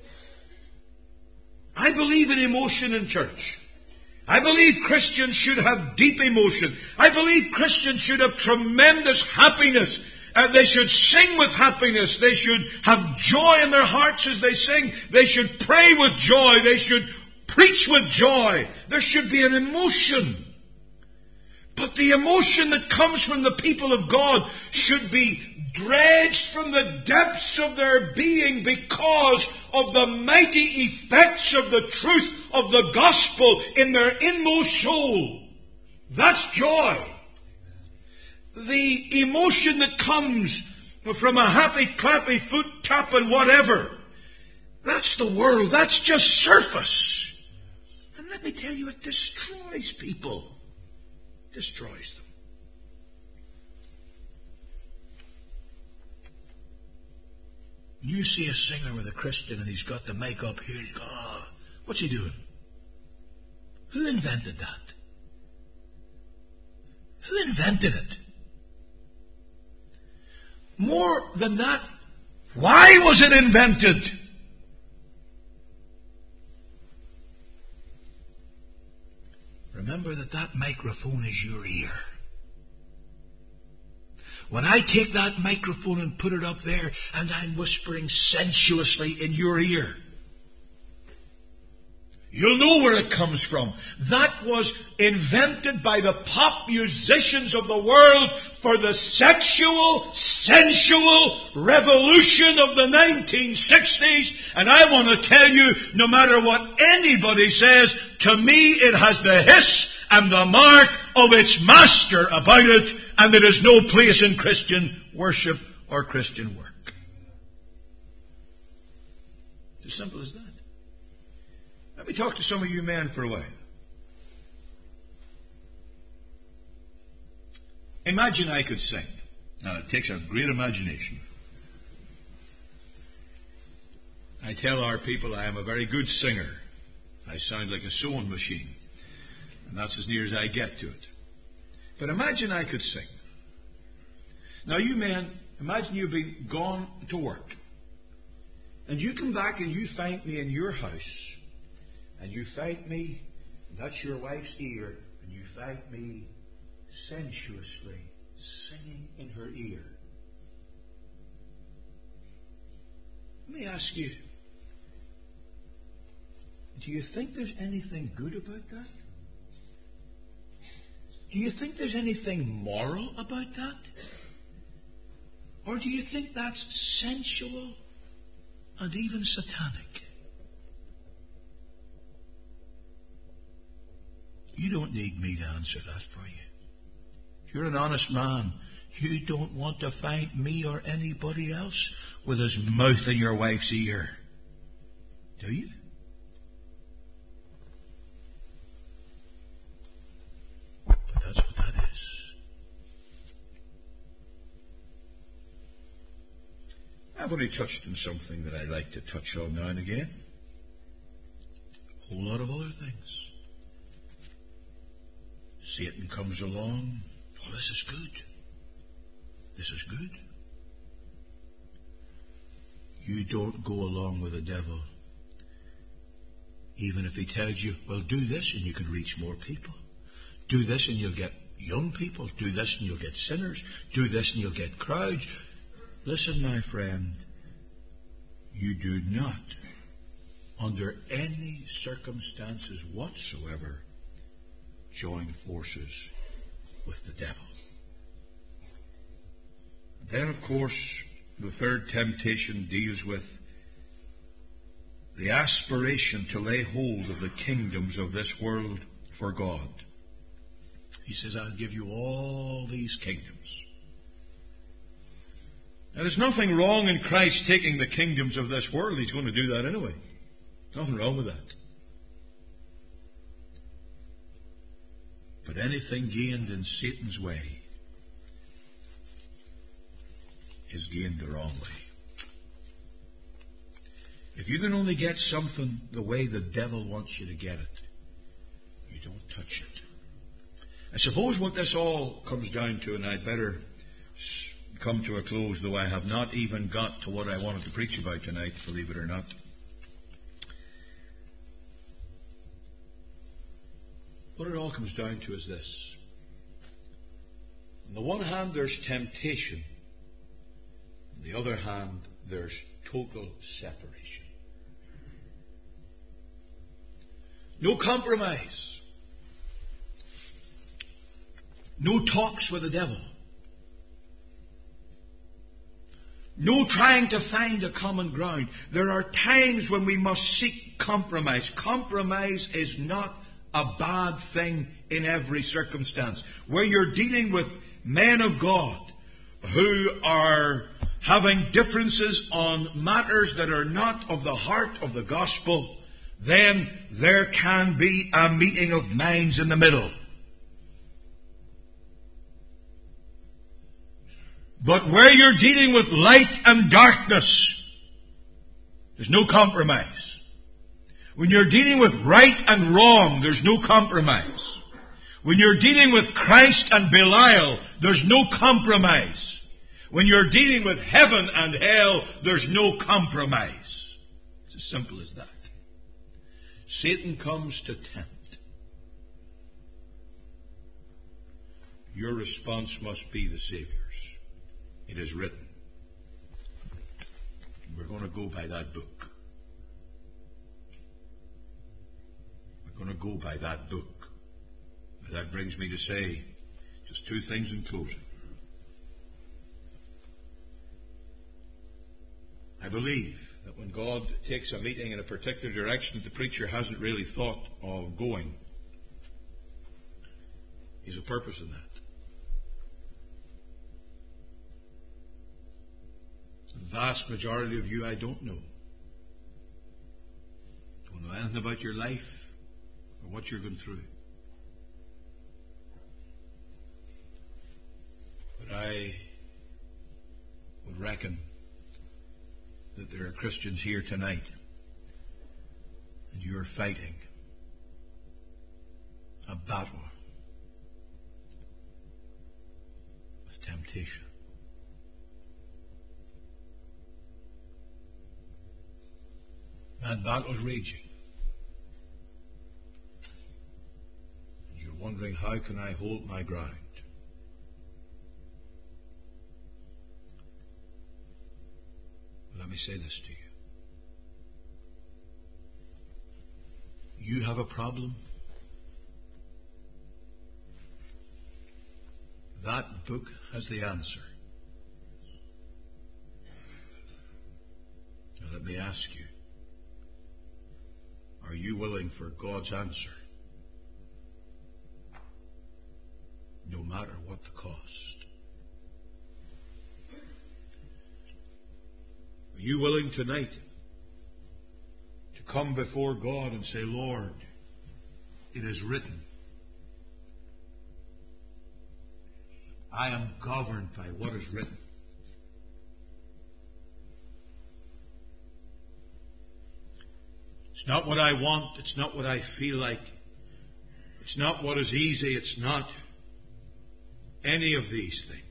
I believe in emotion in church. I believe Christians should have deep emotion. I believe Christians should have tremendous happiness. They should sing with happiness. They should have joy in their hearts as they sing. They should pray with joy. They should preach with joy. There should be an emotion. But the emotion that comes from the people of God should be dredged from the depths of their being because of the mighty effects of the truth of the gospel in their inmost soul. That's joy. the emotion that comes from a happy, clappy, foot tapping, whatever. That's the world. That's just surface. And let me tell you, it destroys people. Destroys them. You see a singer with a Christian and he's got the mic up here, you go, oh, what's he doing? Who invented that? Who invented it? More than that, why was it invented? Remember that microphone is your ear. When I take that microphone and put it up there and I'm whispering sensuously in your ear, you'll know where it comes from. That was invented by the pop musicians of the world for the sexual, sensual revolution of the 1960s. And I want to tell you, no matter what anybody says, to me it has the hiss and the mark of its master about it, and there is no place in Christian worship or Christian work. It's as simple as that. Let me talk to some of you men for a while. Imagine I could sing. Now, it takes a great imagination. I tell our people I am a very good singer. I sound like a sewing machine. And that's as near as I get to it. But imagine I could sing. Now, you men, imagine you've been gone to work. And you come back and you find me in your house. And you find me, and that's your wife's ear, and you find me sensuously singing in her ear. Let me ask you, do you think there's anything good about that? Do you think there's anything moral about that? Or do you think that's sensual and even satanic? You don't need me to answer that for you. If you're an honest man, you don't want to find me or anybody else with his mouth in your wife's ear. Do you? But that's what that is. I've only touched on something that I like to touch on now and again. A whole lot of other things. Satan comes along. Oh, this is good. This is good. You don't go along with the devil. Even if he tells you, well, do this and you can reach more people. Do this and you'll get young people. Do this and you'll get sinners. Do this and you'll get crowds. Listen, my friend. You do not, under any circumstances whatsoever, join forces with the devil. Then, of course, the third temptation deals with the aspiration to lay hold of the kingdoms of this world for God. He says, I'll give you all these kingdoms. Now, there's nothing wrong in Christ taking the kingdoms of this world. He's going to do that anyway. Nothing wrong with that. But anything gained in Satan's way is gained the wrong way. If you can only get something the way the devil wants you to get it, you don't touch it. I suppose what this all comes down to, and I'd better come to a close, though I have not even got to what I wanted to preach about tonight, believe it or not. What it all comes down to is this. On the one hand, there's temptation. On the other hand, there's total separation. No compromise. No talks with the devil. No trying to find a common ground. There are times when we must seek compromise. Compromise is not a bad thing in every circumstance. Where you're dealing with men of God who are having differences on matters that are not of the heart of the gospel, then there can be a meeting of minds in the middle. But where you're dealing with light and darkness, there's no compromise. When you're dealing with right and wrong, there's no compromise. When you're dealing with Christ and Belial, there's no compromise. When you're dealing with heaven and hell, there's no compromise. It's as simple as that. Satan comes to tempt. Your response must be the Saviour's. It is written. We're going to go by that book. We're going to go by that book. And that brings me to say just two things in closing. I believe that when God takes a meeting in a particular direction that the preacher hasn't really thought of going, there's a purpose in that. The vast majority of you I don't know. Don't know anything about your life or what you're going through. But I would reckon that there are Christians here tonight and you're fighting a battle with temptation. That battle's raging. And you're wondering, how can I hold my ground? Let me say this to you. You have a problem. That book has the answer. Now let me ask you, are you willing for God's answer? No matter what the cost. Are you willing tonight to come before God and say, Lord, it is written. I am governed by what is written. It's not what I want. It's not what I feel like. It's not what is easy. It's not any of these things.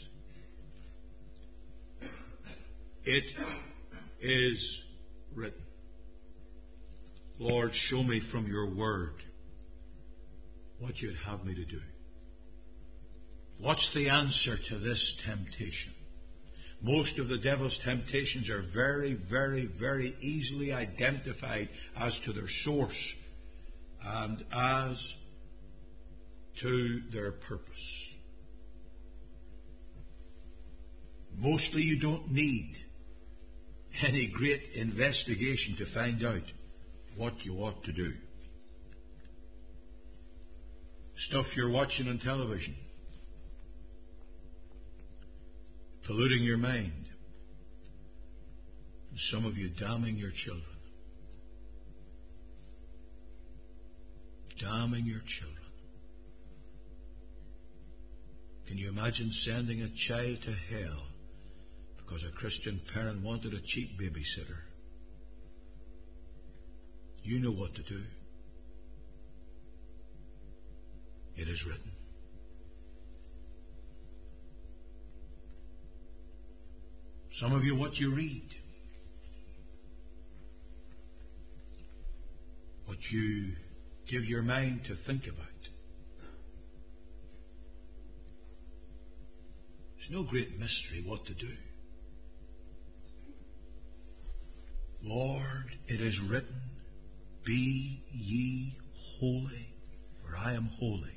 It is written. Lord, show me from your word what you'd have me to do. What's the answer to this temptation? Most of the devil's temptations are very, very, very easily identified as to their source and as to their purpose. Mostly you don't need any great investigation to find out what you ought to do. Stuff you're watching on television, polluting your mind, and some of you damning your children. Damning your children. Can you imagine sending a child to hell because a Christian parent wanted a cheap babysitter? You know what to do. It is written. Some of you, what you read, what you give your mind to think about. There's no great mystery what to do. Lord, it is written, be ye holy, for I am holy.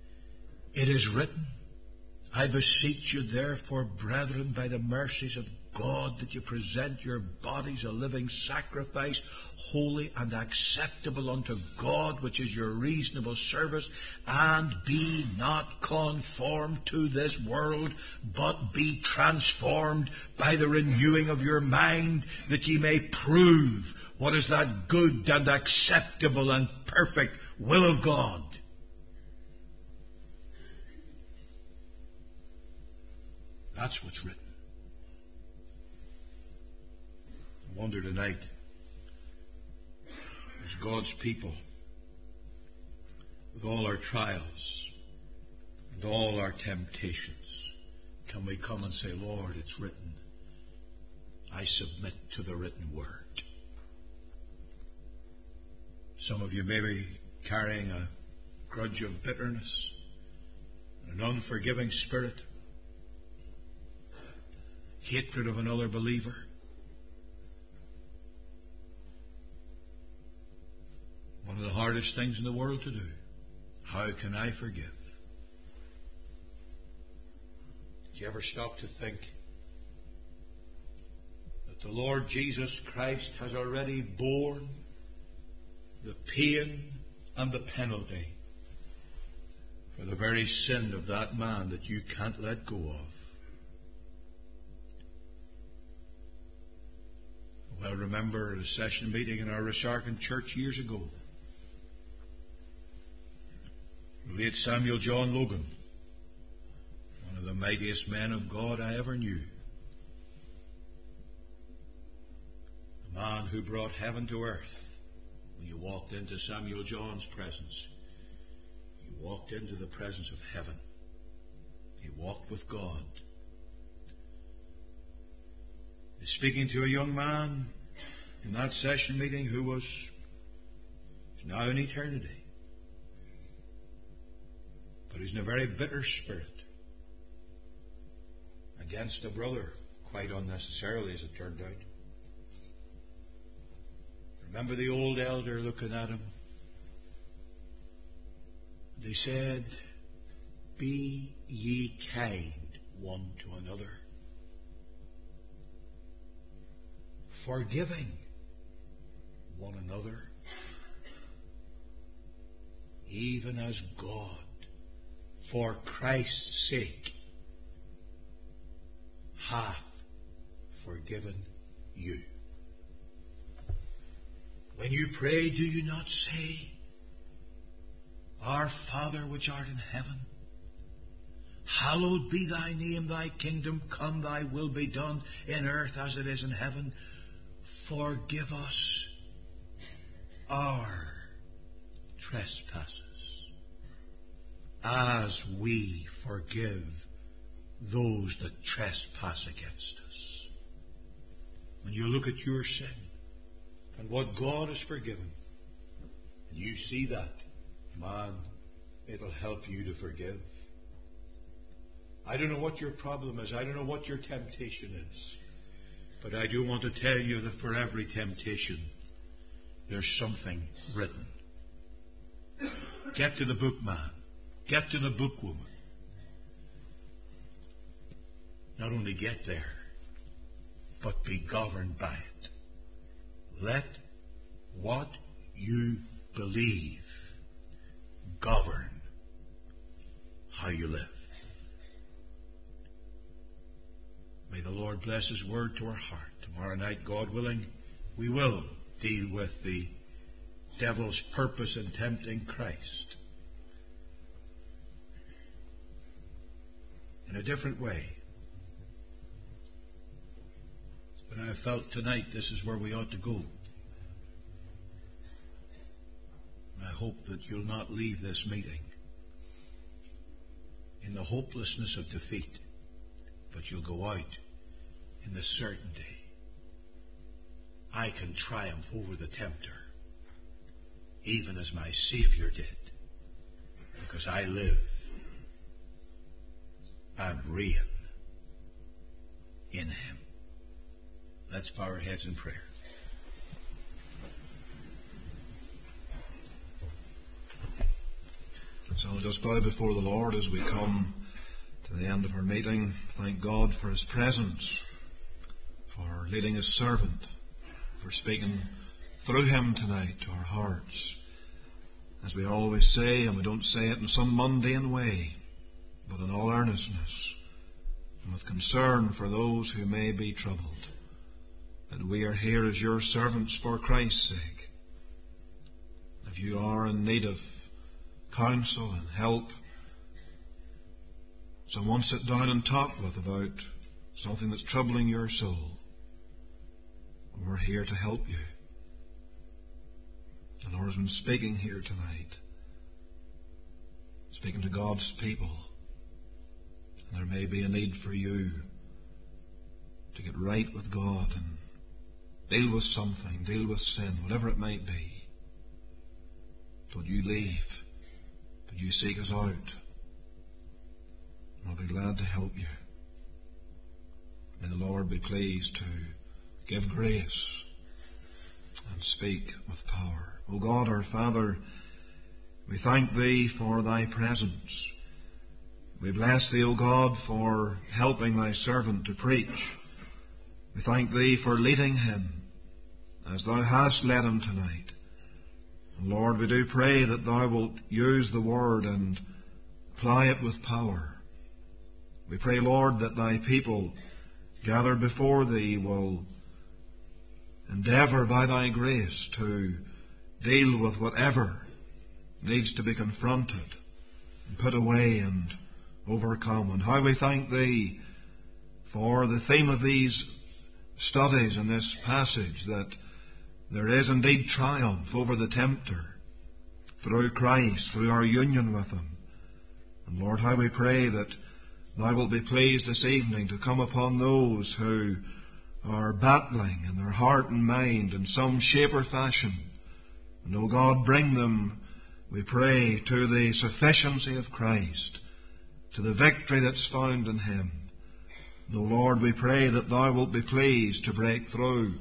It is written, I beseech you therefore, brethren, by the mercies of God, that you present your bodies a living sacrifice, holy and acceptable unto God, which is your reasonable service. And be not conformed to this world, but be transformed by the renewing of your mind, that ye may prove what is that good and acceptable and perfect will of God. That's what's written. I wonder tonight, as God's people, with all our trials and all our temptations, can we come and say, Lord, it's written. I submit to the written word. Some of you may be carrying a grudge of bitterness, an unforgiving spirit, hatred of another believer. One of the hardest things in the world to do. How can I forgive? Did you ever stop to think that the Lord Jesus Christ has already borne the pain and the penalty for the very sin of that man that you can't let go of? Well, remember a session meeting in our Resharkin church years ago. The late Samuel John Logan, one of the mightiest men of God I ever knew. A man who brought heaven to earth. When you walked into Samuel John's presence, you walked into the presence of heaven. He walked with God. He's speaking to a young man in that session meeting who was now in eternity. But he's in a very bitter spirit against a brother, quite unnecessarily as it turned out. Remember the old elder looking at him? They said, be ye kind one to another, forgiving one another, even as God, for Christ's sake, hath forgiven you. When you pray, do you not say, Our Father which art in heaven, hallowed be thy name, thy kingdom come, thy will be done in earth as it is in heaven. Forgive us our trespasses, as we forgive those that trespass against us. When you look at your sin and what God has forgiven, and you see that, man, it'll help you to forgive. I don't know what your problem is. I don't know what your temptation is. But I do want to tell you that for every temptation, there's something written. Get to the book, man. Get to the book, woman. Not only get there, but be governed by it. Let what you believe govern how you live. May the Lord bless His word to our heart. Tomorrow night, God willing, we will deal with the devil's purpose in tempting Christ in a different way. But I felt tonight this is where we ought to go. I hope that you'll not leave this meeting in the hopelessness of defeat, but you'll go out in the certainty, I can triumph over the tempter, even as my Savior did, because I live and reign in Him. Let's bow our heads in prayer. So we'll just bow before the Lord as we come to the end of our meeting. Thank God for His presence. leading His servant, for speaking through him tonight to our hearts. As we always say, and we don't say it in some mundane way, but in all earnestness and with concern for those who may be troubled, that we are here as your servants for Christ's sake. If you are in need of counsel and help, someone sit down and talk with about something that's troubling your soul, we're here to help you. The Lord has been speaking here tonight, speaking to God's people. And there may be a need for you to get right with God and deal with something, deal with sin, whatever it might be. Don't you leave, but you seek us out. And I'll be glad to help you. May the Lord be pleased to give grace and speak with power. O God, our Father, we thank Thee for Thy presence. We bless Thee, O God, for helping Thy servant to preach. We thank Thee for leading him as Thou hast led him tonight. And Lord, we do pray that Thou wilt use the Word and apply it with power. We pray, Lord, that Thy people gathered before Thee will endeavour by Thy grace to deal with whatever needs to be confronted and put away and overcome. And how we thank Thee for the theme of these studies in this passage, that there is indeed triumph over the tempter through Christ, through our union with Him. And Lord, how we pray that Thou wilt be pleased this evening to come upon those who are battling in their heart and mind in some shape or fashion. And, O God, bring them, we pray, to the sufficiency of Christ, to the victory that's found in Him. And, O Lord, we pray that Thou wilt be pleased to break through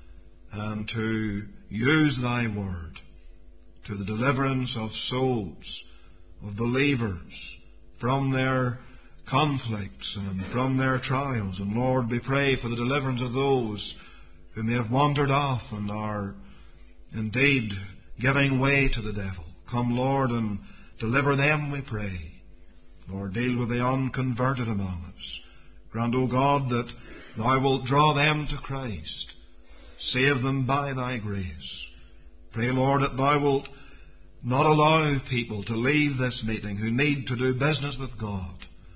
and to use Thy Word to the deliverance of souls, of believers, from their conflicts and from their trials. And Lord, we pray for the deliverance of those who may have wandered off and are indeed giving way to the devil. Come, Lord, and deliver them, we pray. Lord, deal with the unconverted among us. Grant, O God, that Thou wilt draw them to Christ. Save them by Thy grace. Pray, Lord, that Thou wilt not allow people to leave this meeting who need to do business with God.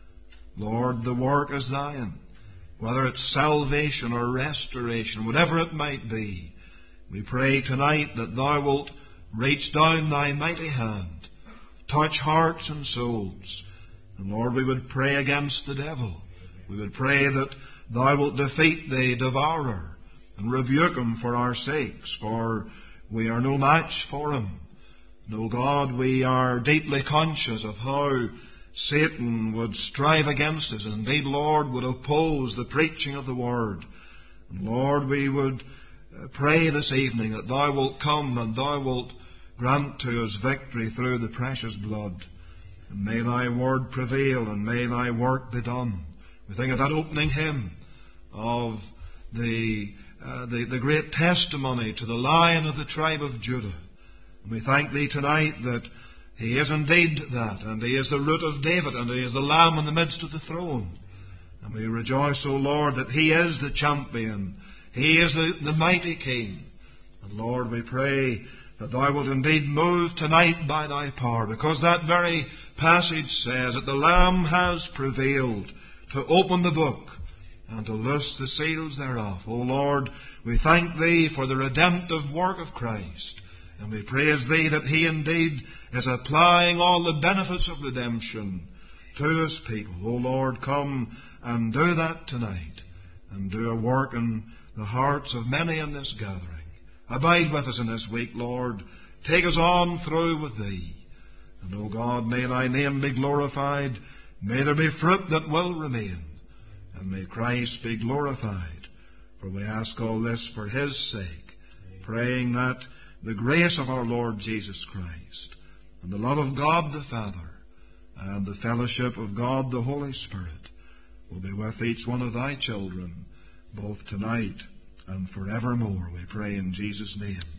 Lord, the work is Thine, whether it's salvation or restoration, whatever it might be. We pray tonight that Thou wilt reach down Thy mighty hand, touch hearts and souls. And Lord, we would pray against the devil. We would pray that Thou wilt defeat the devourer and rebuke him for our sakes, for we are no match for him. No, God, we are deeply conscious of how Satan would strive against us, and indeed, Lord, would oppose the preaching of the Word. And Lord, we would pray this evening that Thou wilt come and Thou wilt grant to us victory through the precious blood. And may Thy Word prevail, and may Thy work be done. We think of that opening hymn of the great testimony to the Lion of the tribe of Judah. And we thank Thee tonight that He is indeed that, and He is the root of David, and He is the Lamb in the midst of the throne. And we rejoice, O Lord, that He is the champion. He is the mighty King. And Lord, we pray that Thou wilt indeed move tonight by Thy power, because that very passage says that the Lamb has prevailed to open the book and to loose the seals thereof. O Lord, we thank Thee for the redemptive work of Christ. And we praise Thee that He indeed is applying all the benefits of redemption to His people. O Lord, come and do that tonight, and do a work in the hearts of many in this gathering. Abide with us in this week, Lord. Take us on through with Thee. And, O God, may Thy name be glorified. May there be fruit that will remain. And may Christ be glorified. For we ask all this for His sake, praying that the grace of our Lord Jesus Christ, and the love of God the Father, and the fellowship of God the Holy Spirit will be with each one of Thy children, both tonight and forevermore. We pray in Jesus' name.